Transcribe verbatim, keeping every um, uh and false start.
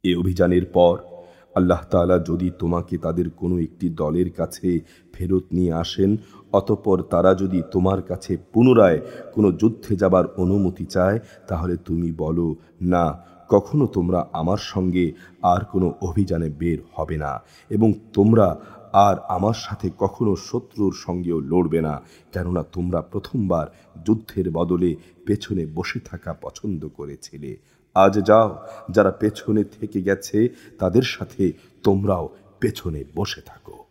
এ অভিযানের পর আল্লাহ তাআলা যদি তোমাকে তাদের কোনো একটি দলের কাছে ফেরত নিয়ে আসেন, অতঃপর তারা যদি তোমার কাছে পুনরায় কোনো যুদ্ধে যাবার অনুমতি চায়, তাহলে তুমি বলো, না, কখনো তোমরা আমার সঙ্গে আর কোনো অভিযানে বের হবে না, এবং তোমরা আর আমার সাথে কখনো শত্রুর সঙ্গেও লড়বে না, কেননা তোমরা প্রথমবার যুদ্ধের বদলে পেছনে বসে থাকা পছন্দ করেছিলে। আজ যাও, যারা পেছনে থেকে গেছে তাদের সাথে তোমরাও পেছনে বসে থাকো।